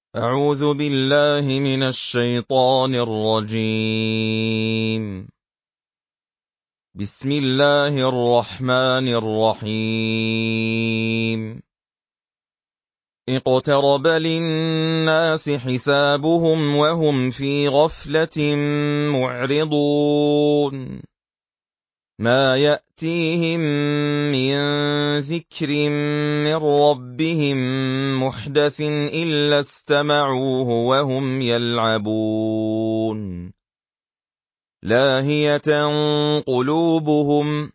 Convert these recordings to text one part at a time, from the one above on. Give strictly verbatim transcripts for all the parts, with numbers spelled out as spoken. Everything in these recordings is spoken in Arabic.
أعوذ بالله من الشيطان الرجيم. بسم الله الرحمن الرحيم. اقترب للناس حسابهم وهم في غفلة معرضون. ما يأتيهم من ذكر من ربهم محدث إلا استمعوه وهم يلعبون. لاهية قلوبهم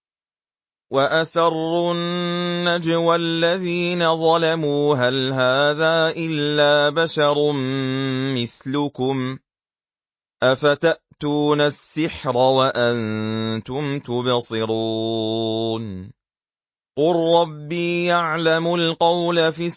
وأسروا النجوى الذين ظلموا هل هذا إلا بشر مثلكم أفتأتون السحر وأنتم تبصرون. قل ربي يعلم القول في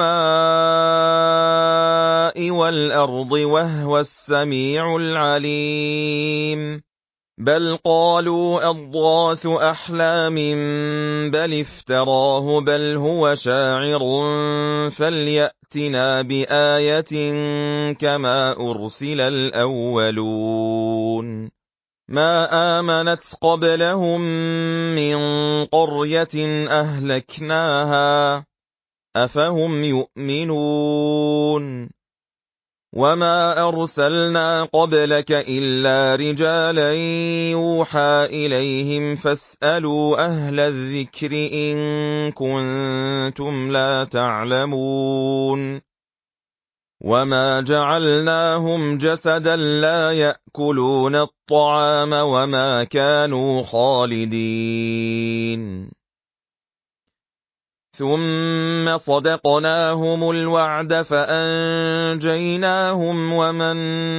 السماء والأرض وهو السميع العليم. بل قالوا أضغاث أحلام بل افتراه بل هو شاعر فليأتنا بآية كما أرسل الأولون. ما آمنت قبلهم من قرية أهلكناها أفهم يؤمنون. وما أرسلنا قبلك إلا رجالا يوحى إليهم فاسألوا أهل الذكر إن كنتم لا تعلمون. وما جعلناهم جسدا لا يأكلون الطعام وما كانوا خالدين. ثم صدقناهم الوعد فأنجيناهم ومن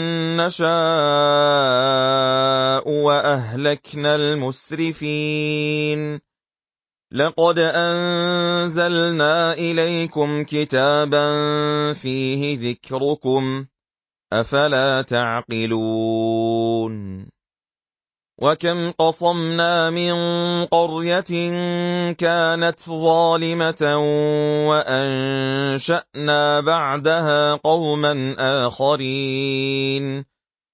نشاء وأهلكنا المسرفين. لقد أنزلنا إليكم كتابا فيه ذكركم أفلا تعقلون. وكم قصمنا من قرية كانت ظالمة وأنشأنا بعدها قوما آخرين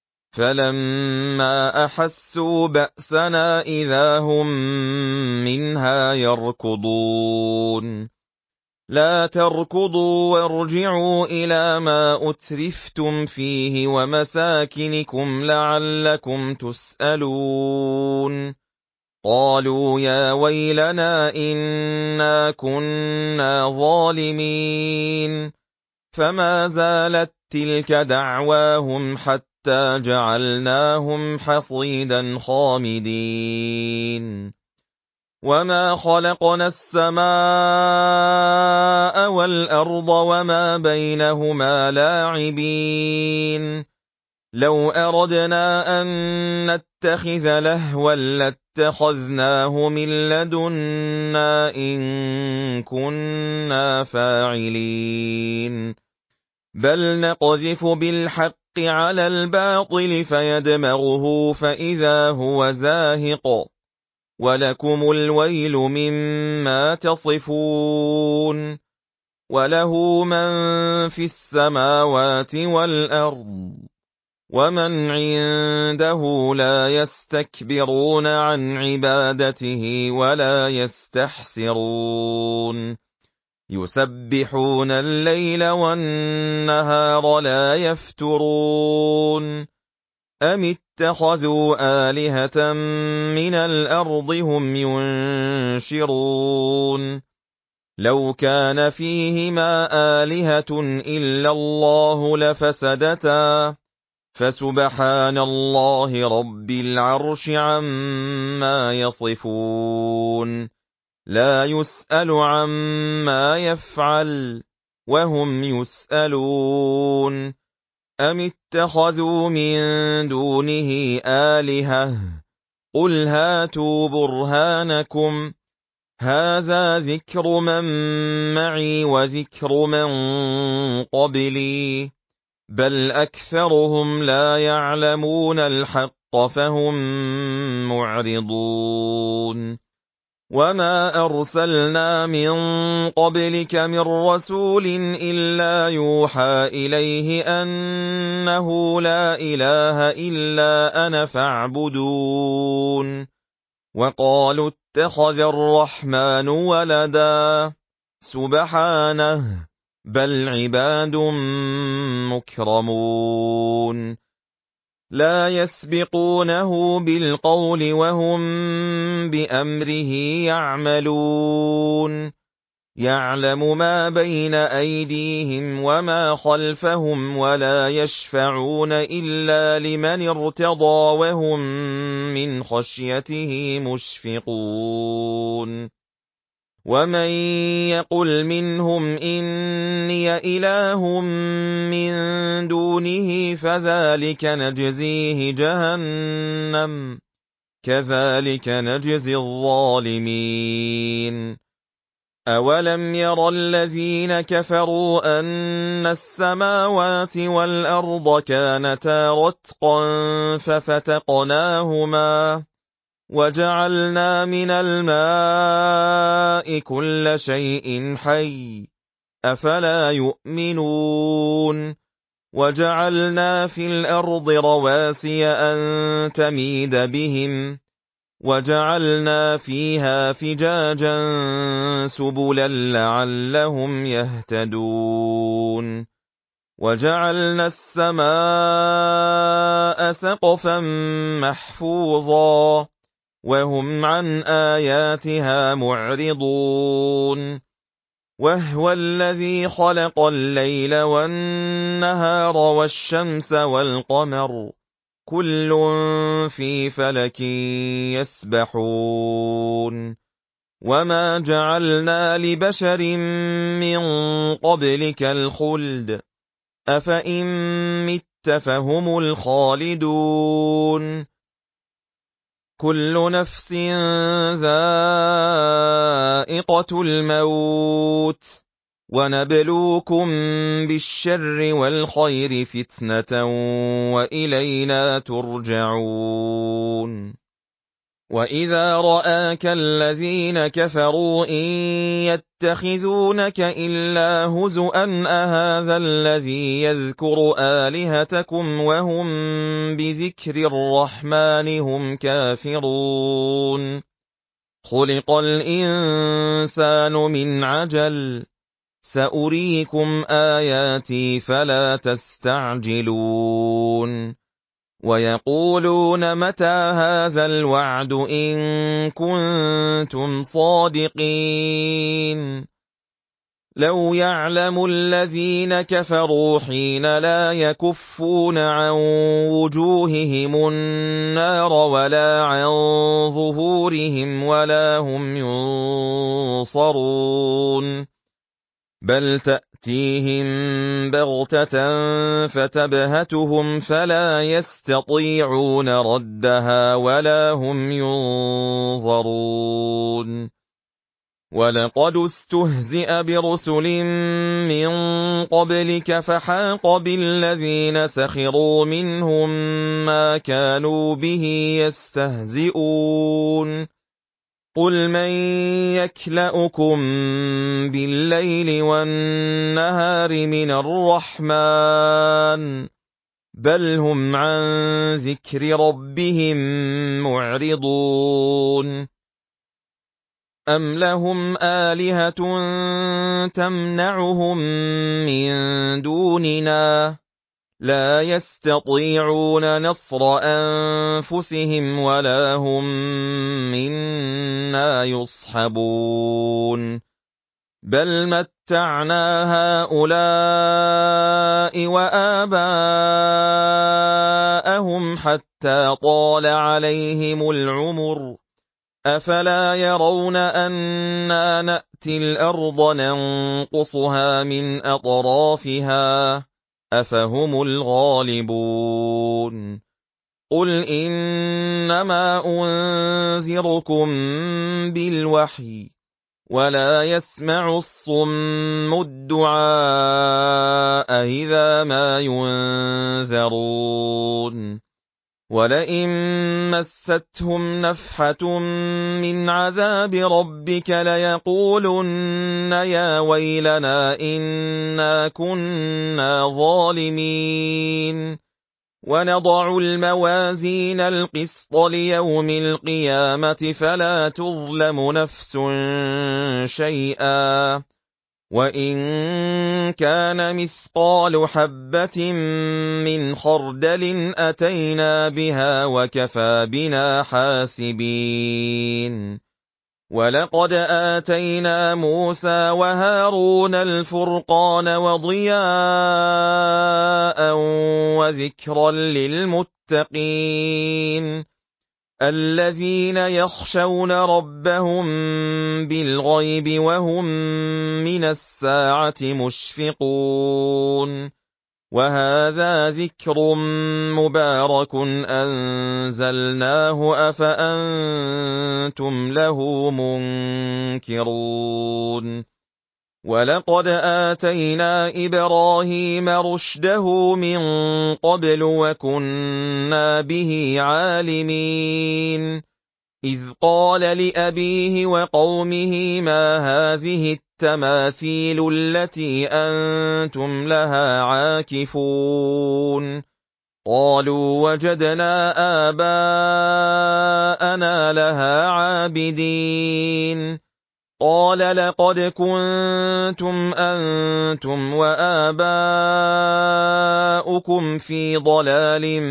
فلما أحسوا بأسنا إذا هم منها يركضون. لا تركضوا وارجعوا إلى ما أترفتم فيه ومساكنكم لعلكم تسألون. قالوا يا ويلنا إنا كنا ظالمين. فما زالت تلك دعواهم حتى جعلناهم حصيدا خامدين. وما خلقنا السماء والأرض وما بينهما لاعبين. لو أردنا أن نتخذ لهوا لاتخذناه من لدنا إن كنا فاعلين. بل نقذف بالحق على الباطل فيدمغه فإذا هو زاهق ولكم الويل مما تصفون. وله من في السماوات والأرض ومن عنده لا يستكبرون عن عبادته ولا يستحسرون. يسبحون الليل والنهار لا يفترون. أم اتخذوا آلهة من الأرض هم ينشرون. لو كان فيهما آلهة إلا الله لفسدتا فسبحان الله رب العرش عما يصفون. لا يسأل عما يفعل وهم يسألون. أم اتخذوا من دونه آلهة قل هاتوا برهانكم هذا ذكر من معي وذكر من قبلي بل أكثرهم لا يعلمون الحق فهم معرضون. وَمَا أَرْسَلْنَا مِن قَبْلِكَ مِن رَّسُولٍ إِلَّا يُوحَىٰ إِلَيْهِ أَنَّهُ لَا إِلَٰهَ إِلَّا أَنَا فَاعْبُدُونِ وَقَالُوا اتَّخَذَ الرَّحْمَٰنُ وَلَدًا سُبْحَانَهُ بَلْ عِبَادٌ مُّكْرَمُونَ لَا يَسْبِقُونَهُ بِالْقَوْلِ وَهُم بِأَمْرِهِ يَعْمَلُونَ يَعْلَمُ مَا بَيْنَ أَيْدِيهِمْ وَمَا خَلْفَهُمْ وَلَا يَشْفَعُونَ إِلَّا لِمَنِ ارْتَضَىٰ وَهُم مِّنْ خَشْيَتِهِ مُشْفِقُونَ وَمَن يَقُلْ مِنْهُمْ إِنِّي إِلَٰهٌ مِّن دُونِهِ فَذَٰلِكَ نَجْزِيهِ جَهَنَّمَ كَذَٰلِكَ نَجْزِي الظَّالِمِينَ أَوَلَمْ يَرَ الَّذِينَ كَفَرُوا أَنَّ السَّمَاوَاتِ وَالْأَرْضَ كَانَتَا رَتْقًا فَفَتَقْنَاهُمَا وَجَعَلْنَا مِنَ الْمَاءِ كُلَّ شَيْءٍ حَيٍّ أَفَلَا يُؤْمِنُونَ وَجَعَلْنَا فِي الْأَرْضِ رَوَاسِيَ أَن تَمِيدَ بِهِمْ وَجَعَلْنَا فِيهَا فِجَاجًا سُبُلًا لَّعَلَّهُمْ يَهْتَدُونَ وَجَعَلْنَا السَّمَاءَ سَقْفًا مَّحْفُوظًا وَهُمْ عَنْ آيَاتِهَا مُعْرِضُونَ وَهُوَ الَّذِي خَلَقَ اللَّيْلَ وَالنَّهَارَ وَالشَّمْسَ وَالْقَمَرَ كُلٌّ فِي فَلَكٍ يَسْبَحُونَ وَمَا جَعَلْنَا لِبَشَرٍ مِّن قَبْلِكَ الْخُلْدَ أَفَإِن مِّتَّ فَهُمُ الْخَالِدُونَ كُلُّ نَفْسٍ ذَائِقَةُ الْمَوْتِ وَنَبْلُوكُم بِالشَّرِّ وَالْخَيْرِ فِتْنَةً وَإِلَيْنَا تُرْجَعُونَ وَإِذَا رَآكَ الَّذِينَ كَفَرُوا إِن يَتَّخِذُونَكَ إِلَّا هُزُوًا أَهَٰذَا الَّذِي يَذْكُرُ آلِهَتَكُمْ وَهُم بِذِكْرِ الرَّحْمَٰنِ هُمْ كَافِرُونَ خُلِقَ الْإِنسَانُ مِنْ عَجَلٍ سَأُرِيكُمْ آيَاتِي فَلَا تَسْتَعْجِلُونَ وَيَقُولُونَ مَتَىٰ هَٰذَا الْوَعْدُ إِن كُنتُمْ صَادِقِينَ لَوْ يَعْلَمُ الَّذِينَ كَفَرُوا حِينَ لَا يَكُفُّونَ عَن وُجُوهِهِمُ النَّارَ وَلَا عَن ظُهُورِهِمْ وَلَا هُمْ يُنصَرُونَ بَلْ تَأْتِيهِم بَغْتَةً فَتَبْهَتُهُمْ فَلَا يَسْتَطِيعُونَ رَدَّهَا وَلَا هُمْ يُنظَرُونَ وَلَقَدِ اسْتُهْزِئَ بِرُسُلٍ مِّن قَبْلِكَ فَحَاقَ بِالَّذِينَ سَخِرُوا مِنْهُم مَّا كَانُوا بِهِ يَسْتَهْزِئُونَ قُلْ مَن يَكْلَؤُكُم بِاللَّيْلِ وَالنَّهَارِ مِنَ الرَّحْمَٰنِ بَلْ هُمْ عَن ذِكْرِ رَبِّهِم مُّعْرِضُونَ أَمْ لَهُمْ آلِهَةٌ تَمْنَعُهُم مِّن دُونِنَا لَا يَسْتَطِيعُونَ نَصْرَ أَنفُسِهِمْ وَلَا هُم مِّنَّا يُصْحَبُونَ بَلْ مَتَّعْنَا هَٰؤُلَاءِ وَآبَاءَهُمْ حَتَّىٰ طَالَ عَلَيْهِمُ الْعُمُرُ أَفَلَا يَرَوْنَ أَنَّا نَأْتِي الْأَرْضَ نَنقُصُهَا مِنْ أَطْرَافِهَا أَفَهُمُ الْغَالِبُونَ قُلْ إِنَّمَا أُنذِرُكُم بِالْوَحْيِ وَلَا يَسْمَعُ الصُّمُّ الدُّعَاءَ إِذَا مَا يُنذَرُونَ وَلَئِن مَّسَّتْهُمْ نَفْحَةٌ مِّنْ عَذَابِ رَبِّكَ لَيَقُولُنَّ يَا وَيْلَنَا إِنَّا كُنَّا ظَالِمِينَ وَنَضَعُ الْمَوَازِينَ الْقِسْطَ لِيَوْمِ الْقِيَامَةِ فَلَا تُظْلَمُ نَفْسٌ شَيْئًا وَإِن كَانَ مِثْقَالُ حَبَّةٍ مِّنْ خَرْدَلٍ أَتَيْنَا بِهَا وَكَفَىٰ بِنَا حَاسِبِينَ وَلَقَدْ آتَيْنَا مُوسَىٰ وَهَارُونَ الْفُرْقَانَ وَضِيَاءً وَذِكْرًا لِّلْمُتَّقِينَ الَّذِينَ يَخْشَوْنَ رَبَّهُم بِالْغَيْبِ وَهُم مِّنَ السَّاعَةِ مُشْفِقُونَ وَهَٰذَا ذِكْرٌ مُّبَارَكٌ أَنزَلْنَاهُ أَفَأَنتُمْ لَهُ مُنكِرُونَ وَلَقَدْ آتَيْنَا إِبْرَاهِيمَ رُشْدَهُ مِن قَبْلُ وَكُنَّا بِهِ عَالِمِينَ إِذْ قَالَ لِأَبِيهِ وَقَوْمِهِ مَا هَٰذِهِ التَّمَاثِيلُ الَّتِي أَنتُمْ لَهَا عَاكِفُونَ قَالُوا وَجَدْنَا آبَاءَنَا لَهَا عَابِدِينَ قَالَ لَقَدْ كُنتُمْ أَنتُمْ وَآبَاؤُكُمْ فِي ضَلَالٍ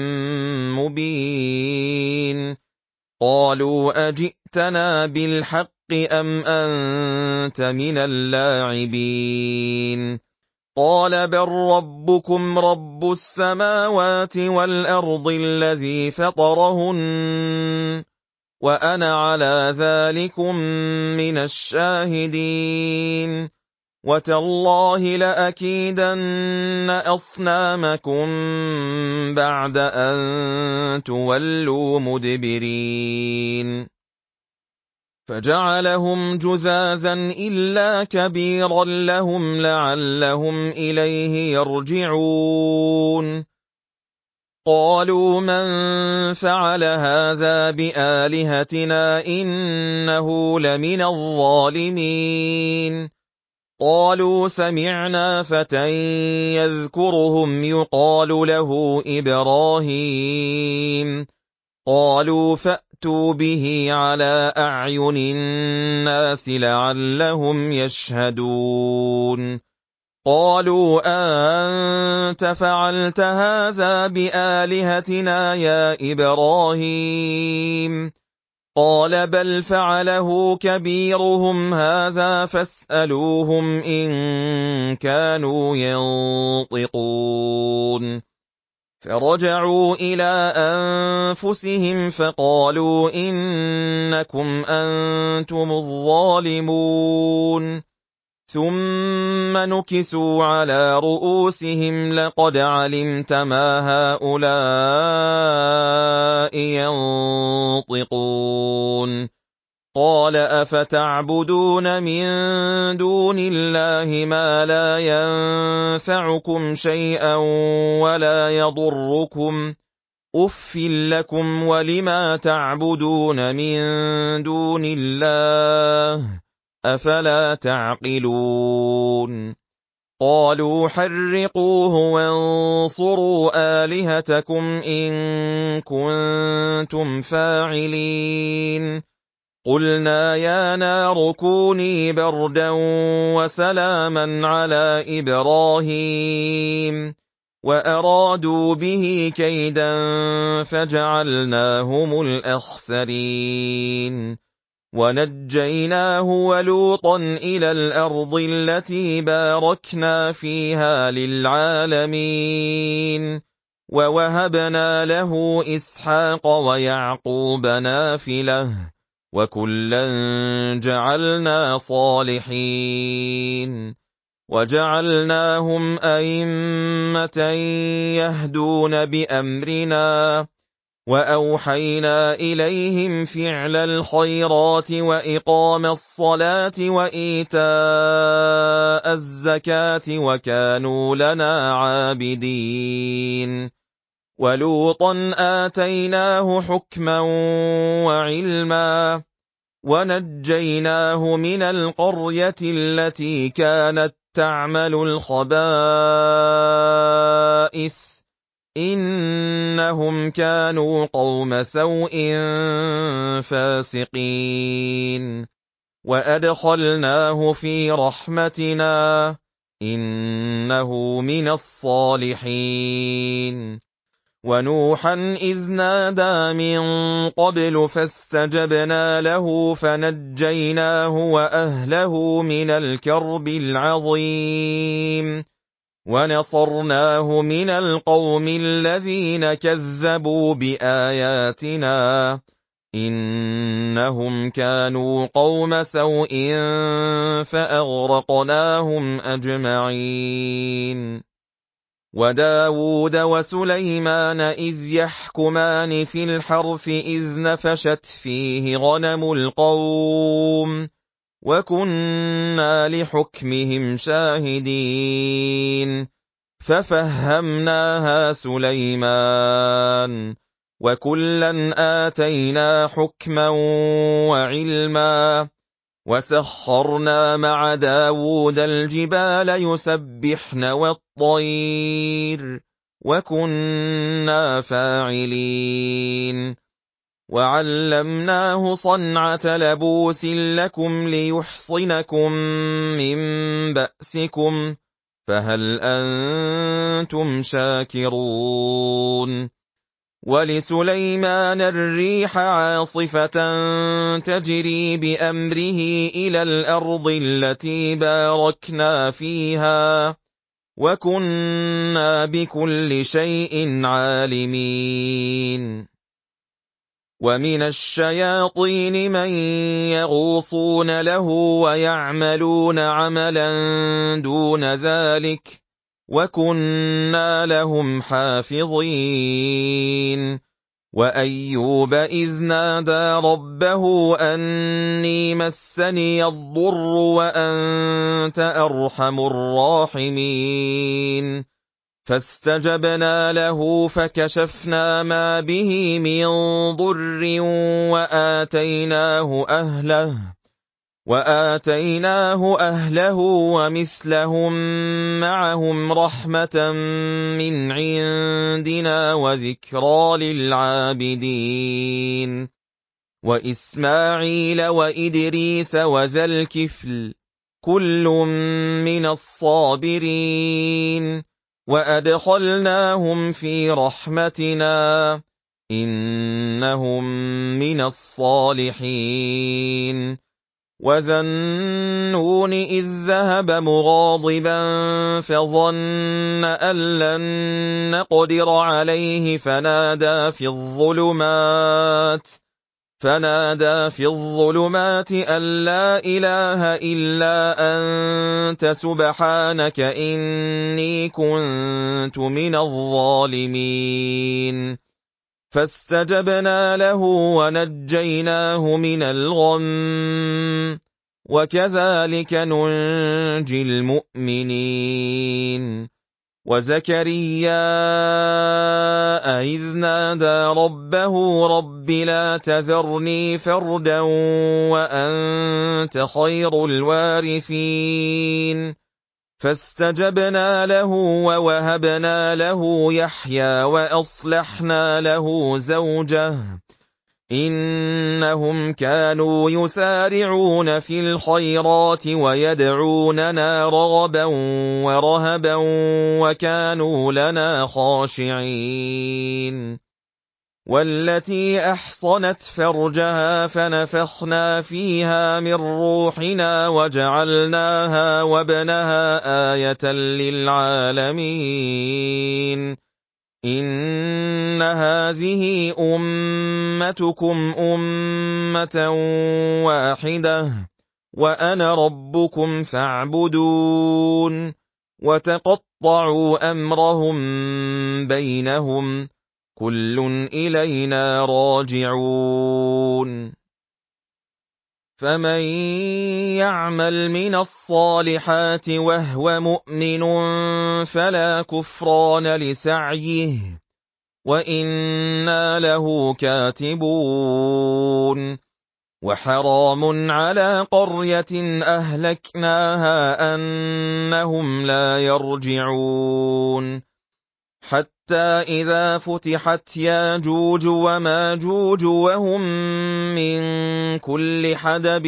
مُّبِينٍ قَالُوا أَجِئْتَنَا بِالْحَقِّ أَمْ أَنتَ مِنَ اللَّاعِبِينَ قَالَ بَل رَّبُّكُمْ رَبُّ السَّمَاوَاتِ وَالْأَرْضِ الَّذِي فَطَرَهُنَّ وَأَنَا عَلَىٰ ذَٰلِكُم مِّنَ الشَّاهِدِينَ وَتَاللَّهِ لَأَكِيدَنَّ أَصْنَامَكُم بَعْدَ أَن تُوَلُّوا مُدْبِرِينَ فَجَعَلَهُمْ جُذَاذًا إِلَّا كَبِيرًا لَّهُمْ لَعَلَّهُمْ إِلَيْهِ يَرْجِعُونَ قَالُوا مَن فَعَلَ هَٰذَا بِآلِهَتِنَا إِنَّهُ لَمِنَ الظَّالِمِينَ قَالُوا سَمِعْنَا فَتًى يَذْكُرُهُمْ يُقَالُ لَهُ إِبْرَاهِيمُ قَالُوا فَأْتُوا بِهِ عَلَىٰ أَعْيُنِ النَّاسِ لَعَلَّهُمْ يَشْهَدُونَ قَالُوا أَأَنتَ فَعَلْتَ هَٰذَا بِآلِهَتِنَا يَا إِبْرَاهِيمُ قَالَ بَلْ فَعَلَهُ كَبِيرُهُمْ هَٰذَا فَاسْأَلُوهُمْ إِن كَانُوا يَنطِقُونَ فَرَجَعُوا إِلَىٰ أَنفُسِهِمْ فَقَالُوا إِنَّكُمْ أَنتُمُ الظَّالِمُونَ ثُمَّ نُكِسُوا عَلَىٰ رُءُوسِهِمْ لَقَدْ عَلِمْتَ مَا هَٰؤُلَاءِ يَنطِقُونَ قَالَ أَفَتَعْبُدُونَ مِن دُونِ اللَّهِ مَا لَا يَنفَعُكُمْ شَيْئًا وَلَا يَضُرُّكُمْ أُفٍّ لَّكُمْ وَلِمَا تَعْبُدُونَ مِن دُونِ اللَّهِ أَفَلَا تَعْقِلُونَ قَالُوا حَرِّقُوهُ وَانصُرُوا آلِهَتَكُمْ إِن كُنتُمْ فَاعِلِينَ قُلْنَا يَا نَارُ كُونِي بَرْدًا وَسَلَامًا عَلَىٰ إِبْرَاهِيمَ وَأَرَادُوا بِهِ كَيْدًا فَجَعَلْنَاهُمُ الْأَخْسَرِينَ وَنَجَّيْنَاهُ وَلُوطًا إِلَى الْأَرْضِ الَّتِي بَارَكْنَا فِيهَا لِلْعَالَمِينَ وَوَهَبْنَا لَهُ إِسْحَاقَ وَيَعْقُوبَ نَافِلَةً وَكُلًّا جَعَلْنَا صَالِحِينَ وَجَعَلْنَاهُمْ أَئِمَّةً يَهْدُونَ بِأَمْرِنَا وَأَوْحَيْنَا إِلَيْهِمْ فِعْلَ الْخَيْرَاتِ وَإِقَامَ الصَّلَاةِ وَإِيتَاءَ الزَّكَاةِ وَكَانُوا لَنَا عَابِدِينَ وَلُوطًا آتَيْنَاهُ حُكْمًا وَعِلْمًا وَنَجَّيْنَاهُ مِنَ الْقَرْيَةِ الَّتِي كَانَتْ تَعْمَلُ الْخَبَائِثَ إِنَّهُمْ كَانُوا قَوْمَ سَوْءٍ فَاسِقِينَ وَأَدْخَلْنَاهُ فِي رَحْمَتِنَا إِنَّهُ مِنَ الصَّالِحِينَ وَنُوحًا إِذْ نَادَىٰ مِن قَبْلُ فَاسْتَجَبْنَا لَهُ فَنَجَّيْنَاهُ وَأَهْلَهُ مِنَ الْكَرْبِ الْعَظِيمِ وَنَصَرْنَاهُ مِنَ الْقَوْمِ الَّذِينَ كَذَّبُوا بِآيَاتِنَا إِنَّهُمْ كَانُوا قَوْمَ سَوْءٍ فَأَغْرَقْنَاهُمْ أَجْمَعِينَ وَدَاوُودَ وَسُلَيْمَانَ إِذْ يَحْكُمَانِ فِي الْحَرْثِ إِذْ نَفَشَتْ فِيهِ غَنَمُ الْقَوْمِ وَكُنَّا لِحُكْمِهِمْ شَاهِدِينَ فَفَهَّمْنَاهَا سُلَيْمَانَ وَكُلًّا آتَيْنَا حُكْمًا وَعِلْمًا وَسَخَّرْنَا مَعَ دَاوُودَ الْجِبَالَ يُسَبِّحْنَ وَالطَّيْرَ وَكُنَّا فَاعِلِينَ وَعَلَّمْنَاهُ صَنْعَةَ لَبُوسٍ لَّكُمْ لِيُحْصِنَكُم مِّن بَأْسِكُمْ فَهَلْ أَنتُمْ شَاكِرُونَ وَلِسُلَيْمَانَ الرِّيحَ عَاصِفَةً تَجْرِي بِأَمْرِهِ إِلَى الْأَرْضِ الَّتِي بَارَكْنَا فِيهَا وَكُنَّا بِكُلِّ شَيْءٍ عَالِمِينَ وَمِنَ الشَّيَاطِينِ مَن يَغُوصُونَ لَهُ وَيَعْمَلُونَ عَمَلًا دُونَ ذَلِكَ وَكُنَّا لَهُمْ حَافِظِينَ وَأَيُّوبَ إِذْ نَادَىٰ رَبَّهُ أَنِّي مَسَّنِيَ الضُّرُّ وَأَنتَ أَرْحَمُ الرَّاحِمِينَ فَاسْتَجَبْنَا لَهُ فَكَشَفْنَا مَا بِهِ مِن ضُرٍّ وَآتَيْنَاهُ أَهْلَهُ وَآتَيْنَاهُ أَهْلَهُ وَمِثْلَهُم مَّعَهُمْ رَحْمَةً مِّنْ عِندِنَا وَذِكْرَىٰ لِلْعَابِدِينَ وَإِسْمَاعِيلَ وَإِدْرِيسَ وَذَا الْكِفْلِ كُلٌّ مِّنَ الصَّابِرِينَ وَأَدْخَلْنَاهُمْ فِي رَحْمَتِنَا إِنَّهُم مِّنَ الصَّالِحِينَ وَذَا النُّونِ إِذ ذَّهَبَ مُغَاضِبًا فَظَنَّ أَن لَّن نَّقْدِرَ عَلَيْهِ فَنَادَىٰ فِي الظُّلُمَاتِ فَنَادَىٰ فِي الظُّلُمَاتِ أَن لَّا إِلَٰهَ إِلَّا أَنتَ سُبْحَانَكَ إِنِّي كُنتُ مِنَ الظَّالِمِينَ فَاسْتَجَبْنَا لَهُ وَنَجَّيْنَاهُ مِنَ الْغَمِّ وَكَذَٰلِكَ نُنجِي الْمُؤْمِنِينَ وَزَكَرِيَّا إِذْ نَادَىٰ رَبَّهُ رَبِّ لَا تَذَرْنِي فَرْدًا وَأَنتَ خَيْرُ الْوَارِثِينَ فَاسْتَجَبْنَا لَهُ وَوَهَبْنَا لَهُ يَحْيَىٰ وَأَصْلَحْنَا لَهُ زَوْجَهُ إِنَّهُمْ كَانُوا يُسَارِعُونَ فِي الْخَيْرَاتِ وَيَدْعُونَنَا رَغَبًا وَرَهَبًا وَكَانُوا لَنَا خَاشِعِينَ وَالَّتِي أَحْصَنَتْ فَرْجَهَا فَنَفَخْنَا فِيهَا مِن رُّوحِنَا وَجَعَلْنَاهَا وَابْنَهَا آيَةً لِّلْعَالَمِينَ إِنَّ هَٰذِهِ أُمَّتُكُمْ أُمَّةً وَاحِدَةً وَأَنَا رَبُّكُمْ فَاعْبُدُونِ وَتَقَطَّعُوا أَمْرَهُم بَيْنَهُمْ كُلٌّ إِلَيْنَا رَاجِعُونَ فَمَن يَعْمَلْ مِنَ الصَّالِحَاتِ وَهُوَ مُؤْمِنٌ فَلَا كُفْرَانَ لِسَعْيِهِ وَإِنَّا لَهُ كَاتِبُونَ وَحَرَامٌ عَلَىٰ قَرْيَةٍ أَهْلَكْنَاهَا أَنَّهُمْ لَا يَرْجِعُونَ حَتَّىٰ إِذَا فُتِحَتْ يَأْجُوجُ وَمَأْجُوجُ وَهُم مِّن كُلِّ حَدَبٍ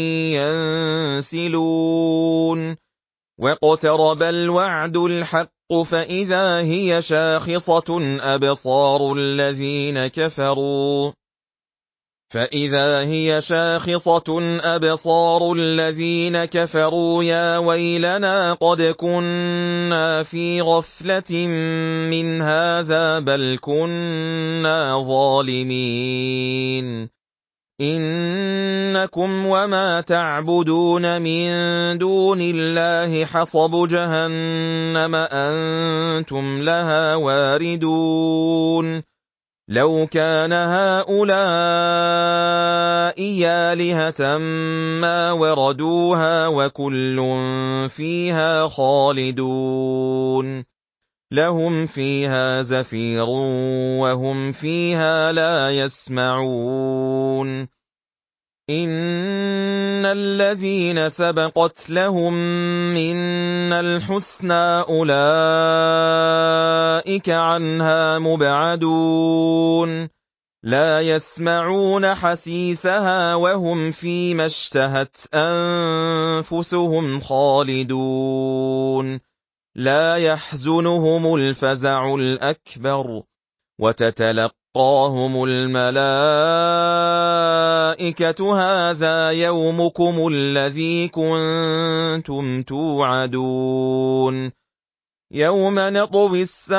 يَنسِلُونَ وَاقْتَرَبَ الْوَعْدُ الْحَقُّ فَإِذَا هِيَ شَاخِصَةٌ أَبْصَارُ الَّذِينَ كَفَرُوا فَإِذَا هِيَ شَاخِصَةٌ أَبْصَارُ الَّذِينَ كَفَرُوا يَا وَيْلَنَا قَدْ كُنَّا فِي غَفْلَةٍ مِّنْ هَٰذَا بَلْ كُنَّا ظَالِمِينَ إِنَّكُمْ وَمَا تَعْبُدُونَ مِن دُونِ اللَّهِ حَصَبُ جَهَنَّمَ أَنتُمْ لَهَا وَارِدُونَ لَوْ كَانَ هَٰؤُلَاءِ آلِهَةً مَّا وَرَدُوهَا وَكُلٌّ فِيهَا خَالِدُونَ لَهُمْ فِيهَا زَفِيرٌ وَهُمْ فِيهَا لَا يَسْمَعُونَ إِنَّ الَّذِينَ سَبَقَتْ لَهُم مِّنَّا الْحُسْنَىٰ أُولَٰئِكَ عَنْهَا مُبْعَدُونَ لَا يَسْمَعُونَ حَسِيسَهَا وَهُمْ فِيمَا اشْتَهَتْ أَنفُسُهُمْ خَالِدُونَ لَا يَحْزُنُهُمُ الْفَزَعُ الْأَكْبَرُ وَتَتَلَقَّاهُمُ الْمَلَائِكَةُ هَٰذَا يَوْمُكُمُ الَّذِي كُنتُمْ تُوعَدُونَ يَوْمَ نَطْوِي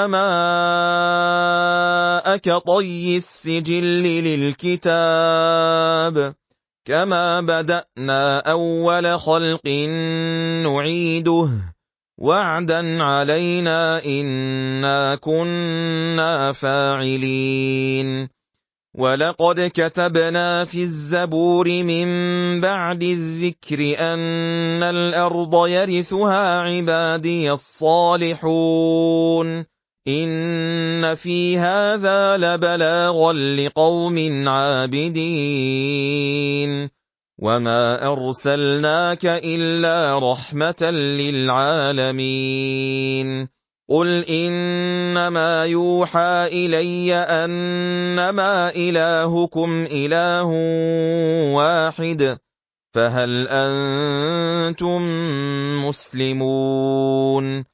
السَّمَاءَ كَطَيِّ السِّجِلِّ لِلْكِتَابِ كَمَا بَدَأْنَا أَوَّلَ خَلْقٍ نُّعِيدُهُ وَعْدًا عَلَيْنَا إِنَّا كُنَّا فَاعِلِينَ وَلَقَدْ كَتَبْنَا فِي الزَّبُورِ مِن بَعْدِ الذِّكْرِ أَنَّ الْأَرْضَ يَرِثُهَا عِبَادِيَ الصَّالِحُونَ إِنَّ فِي هَٰذَا لَبَلَاغًا لِّقَوْمٍ عَابِدِينَ وَمَا أَرْسَلْنَاكَ إِلَّا رَحْمَةً لِّلْعَالَمِينَ قُلْ إِنَّمَا يُوحَىٰ إِلَيَّ أَنَّمَا إِلَٰهُكُمْ إِلَٰهٌ وَاحِدٌ فَهَلْ أَنتُم مُّسْلِمُونَ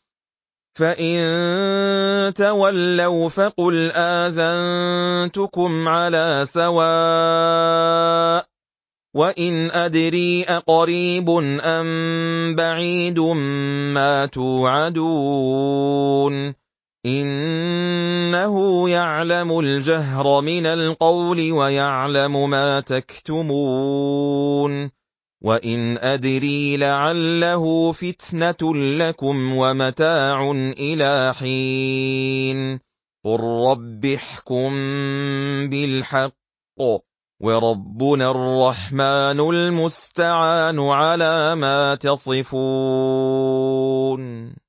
فَإِن تَوَلَّوْا فَقُلْ آذَنتُكُمْ عَلَىٰ سَوَاءٍ وَإِنْ أَدْرِي أَقَرِيبٌ أَم بَعِيدٌ مَّا تُوعَدُونَ إِنَّهُ يَعْلَمُ الْجَهْرَ مِنَ الْقَوْلِ وَيَعْلَمُ مَا تَكْتُمُونَ وَإِنْ أَدْرِي لَعَلَّهُ فِتْنَةٌ لَّكُمْ وَمَتَاعٌ إِلَىٰ حِينٍ قُل رَّبِّ احْكُم بِالْحَقِّ وَرَبُّنَا الرَّحْمَٰنُ الْمُسْتَعَانُ عَلَىٰ مَا تَصِفُونَ